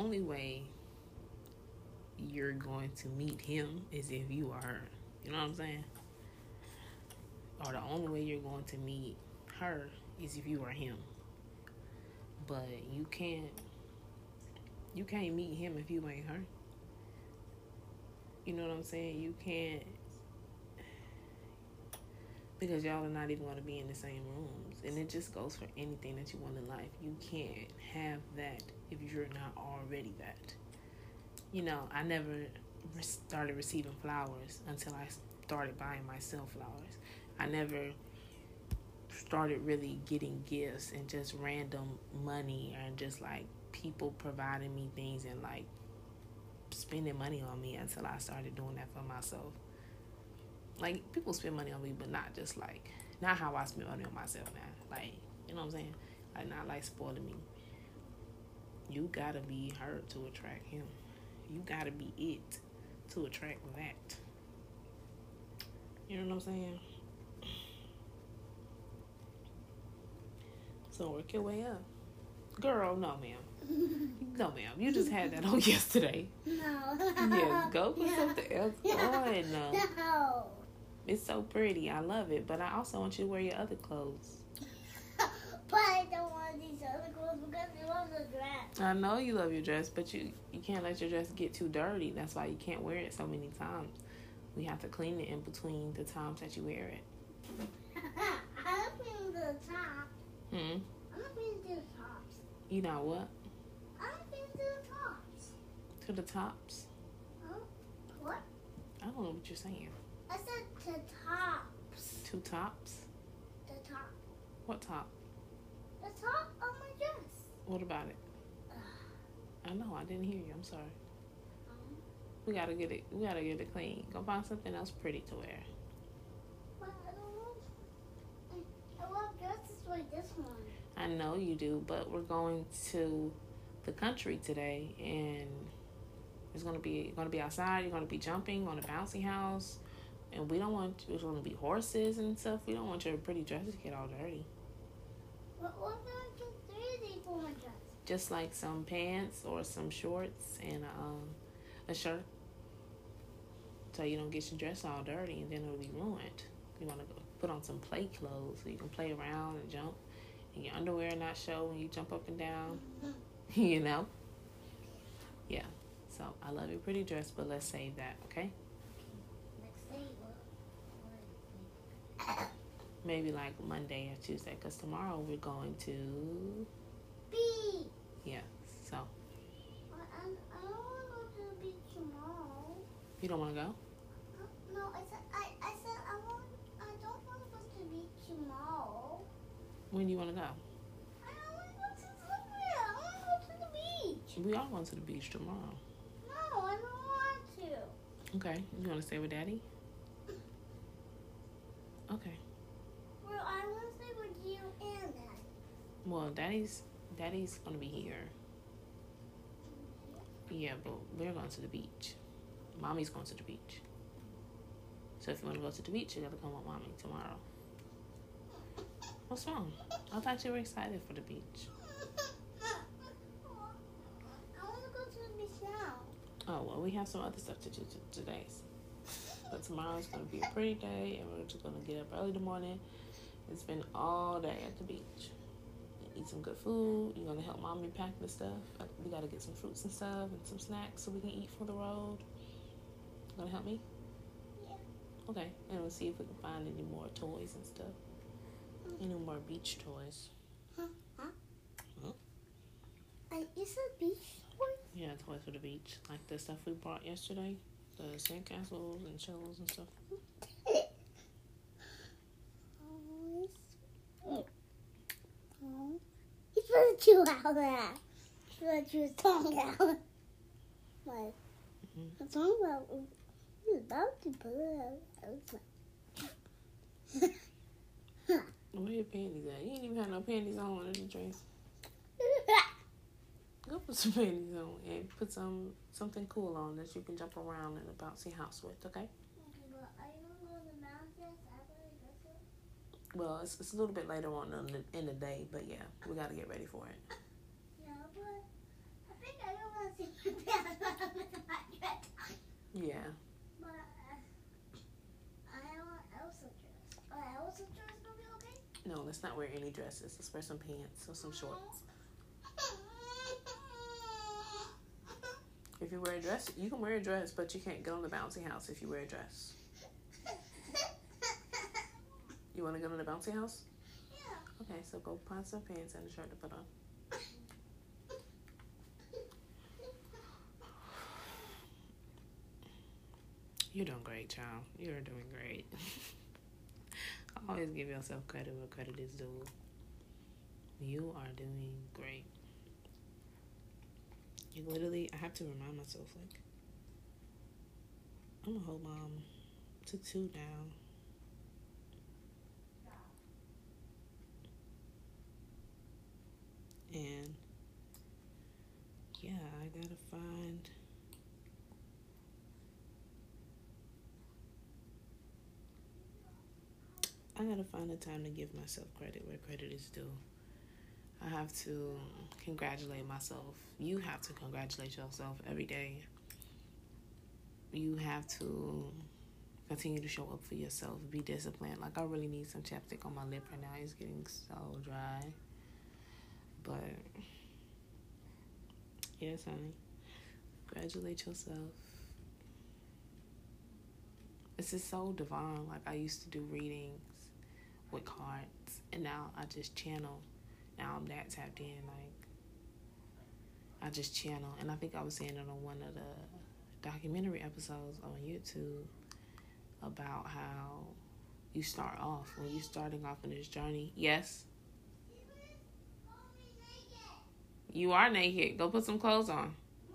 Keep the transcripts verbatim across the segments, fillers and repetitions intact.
only way you're going to meet him is if you are her. You know what I'm saying? Or the only way you're going to meet her is if you are him. But you can't you can't meet him if you ain't her. You know what I'm saying? You can't, because y'all are not even going to be in the same rooms. And it just goes for anything that you want in life. You can't have that if you're not already that. You know, I never re- started receiving flowers until I started buying myself flowers. I never started really getting gifts and just random money and just like people providing me things and like spending money on me until I started doing that for myself. Like, people spend money on me, but not just like, not how I spend money on myself now. Like, you know what I'm saying? Like, not like spoiling me. You gotta be her to attract him. You gotta be it to attract that. You know what I'm saying? So work your way up. Girl, no ma'am. No ma'am. You just had that on yesterday. No. Yeah, go put No. something else on. No. No. It's so pretty. I love it. But I also want you to wear your other clothes. But I don't want these other clothes because I love the dress. I know you love your dress, but you, you can't let your dress get too dirty. That's why you can't wear it so many times. We have to clean it in between the times that you wear it. I'm not putting the top. Hmm? I'm not putting the tops. You know what? I'm not putting the tops. To the tops? Huh? What? I don't know what you're saying. I said to tops. Two tops? The top. What top? The top of my dress. What about it? I know, I didn't hear you. I'm sorry. Um, We gotta get it. We gotta get it clean. Go find something else pretty to wear. but I don't want. I, I love dresses like this one. I know you do, but we're going to the country today, and it's gonna be gonna be outside. You're gonna be jumping on a bouncy house, and we don't want. There's gonna be horses and stuff. We don't want your pretty dress to get all dirty. What what can I get dirty for my dress? Just like some pants or some shorts and um, a shirt, so you don't get your dress all dirty, and then it'll be ruined. You wanna go put on some play clothes so you can play around and jump, and your underwear not show when you jump up and down. You know? Yeah. So I love your pretty dress, but let's save that, okay? Next day, what? Maybe like Monday or Tuesday, because tomorrow we're going to, B. yeah, so I, I, I don't want to go to the beach tomorrow. you don't want to go? Uh, No, I said I, I said I want. I don't want to go to the beach tomorrow. When do you want to go? I don't want to go to somewhere. I want to go to the beach. We are going to the beach tomorrow. No, I don't want to. Okay, you want to stay with Daddy? Okay. Well, I want to stay with you and Dad. Well, Daddy's Daddy's gonna be here. Yeah, but we're going to the beach. Mommy's going to the beach. So if you want to go to the beach, you gotta come with Mommy tomorrow. What's wrong? I thought you were excited for the beach. I want to go to the beach now. Oh, well, we have some other stuff to do t- today. But tomorrow's going to be a pretty day, and we're just going to get up early in the morning and spend all day at the beach. And eat some good food. You're going to help Mommy pack the stuff. We got to get some fruits and stuff and some snacks so we can eat for the road. You going to help me? Yeah. Okay. And we'll see if we can find any more toys and stuff. Any more beach toys. Huh? Huh? Huh? Uh, you said beach toys? Yeah, toys for the beach. Like the stuff we brought yesterday. The sandcastles and shells and stuff. Oh, he's supposed to chew out that. He's supposed to chew his tongue out. What? Mm-hmm. What's wrong about? He's about to put it out. Where your panties at? You ain't even had no panties on under the dress. Go put some panties on and put some something cool on that you can jump around in a bouncy house with, okay? Okay, but are you gonna go to the mountains after we go to it? Well, it's, it's a little bit later on in the, in the day, but yeah, we got to get ready for it. Yeah, but I think I don't want to see my pants on my dress. Yeah. But uh, I want Elsa dress. Uh, Elsa dress will be okay? No, let's not wear any dresses. Let's wear some pants or some shorts. If you wear a dress, you can wear a dress, but you can't go in the bouncy house if you wear a dress. You want to go to the bouncy house? Yeah. Okay, so go find some pants and a shirt to put on. You're doing great, child. You're doing great. Always give yourself credit where credit is due. You are doing great. You literally, I have to remind myself, like, I'm a whole mom to two now. And yeah, I gotta find I gotta find the time to give myself credit where credit is due. I have to congratulate myself. You have to congratulate yourself every day. You have to continue to show up for yourself. Be disciplined. Like, I really need some chapstick on my lip right now. It's getting so dry. But yes, honey. Congratulate yourself. This is so divine. Like, I used to do readings with cards, and now I just channel. Now I'm that tapped in. Like, I just channel. And I think I was saying it on one of the documentary episodes on YouTube about how you start off when you're starting off in this journey. Yes. You are naked. Go put some clothes on.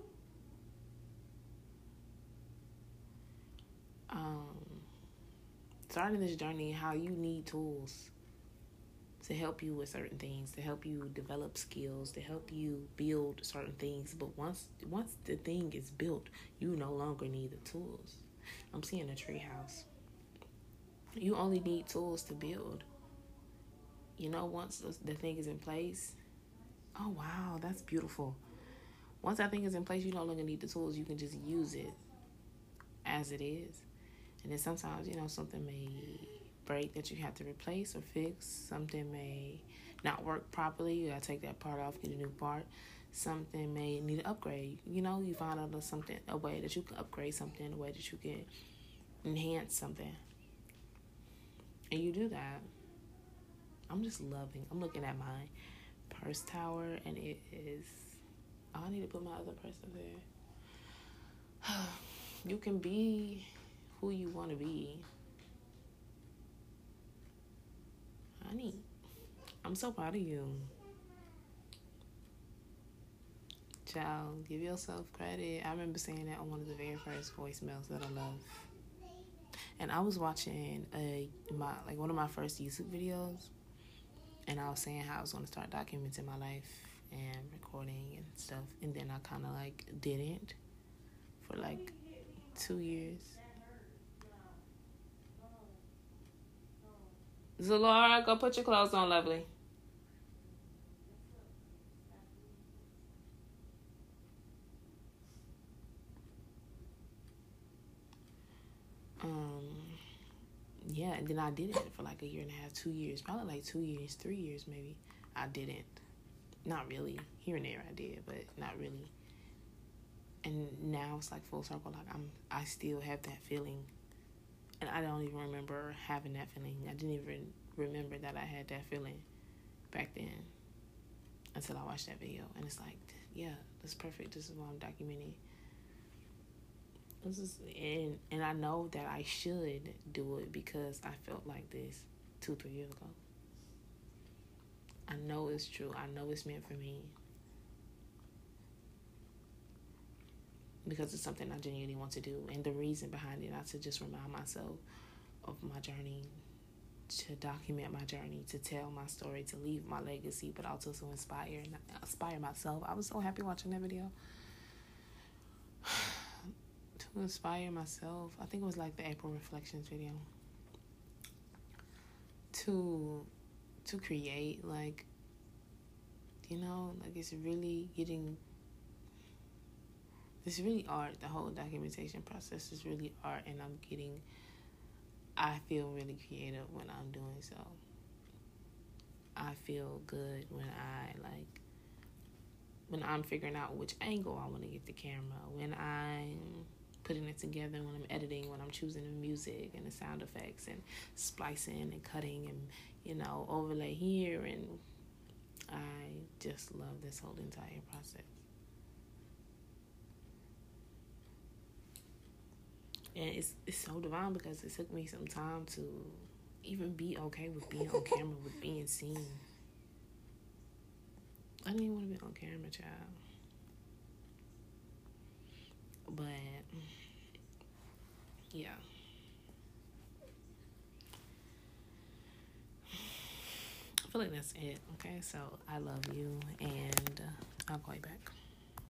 Um, starting this journey, how you need tools to help you with certain things, to help you develop skills, to help you build certain things. But once once the thing is built, you no longer need the tools. I'm seeing a tree house. You only need tools to build. You know, once the thing is in place, oh, wow, that's beautiful. Once that thing is in place, you no longer need the tools. You can just use it as it is. And then sometimes, you know, something may break that you have to replace or fix. Something may not work properly. You got to take that part off, get a new part. Something may need an upgrade. You know, you find out something, a way that you can upgrade something, a way that you can enhance something. And you do that. I'm just loving. I'm looking at my purse tower, and it is, oh, I need to put my other purse up there. You can be who you want to be. Honey, I'm so proud of you. Child, give yourself credit. I remember saying that on one of the very first voicemails that I love. And I was watching a my like one of my first YouTube videos, and I was saying how I was going to start documenting my life and recording and stuff. And then I kind of like didn't for like two years. Zalora, go put your clothes on, lovely. Um, yeah, and then I did it for like a year and a half, two years, probably like two years, three years maybe. I didn't. Not really. Here and there I did, but not really. And now it's like full circle. Like I'm, I still have that feeling, and I don't even remember having that feeling. I didn't even remember that I had that feeling back then until I watched that video, and it's like, yeah, that's perfect. This is what I'm documenting. This is, and and I know that I should do it because I felt like this two, three years ago. I know it's true. I know it's meant for me. Because it's something I genuinely want to do. And the reason behind it, not to just remind myself of my journey, to document my journey, to tell my story, to leave my legacy, but also to inspire and inspire myself. I was so happy watching that video. To inspire myself. I think it was like the April Reflections video. To to create, like, you know, like it's really getting it's really art. The whole documentation process is really art, and I'm getting, I feel really creative when I'm doing so. I feel good when I, like, when I'm figuring out which angle I want to get the camera, when I'm putting it together, when I'm editing, when I'm choosing the music and the sound effects and splicing and cutting and, you know, overlay here. And I just love this whole entire process. And it's it's so divine because it took me some time to even be okay with being on camera, with being seen. I didn't even want to be on camera, child. But, yeah. I feel like that's it, okay? So, I love you, and uh, I'll call you back.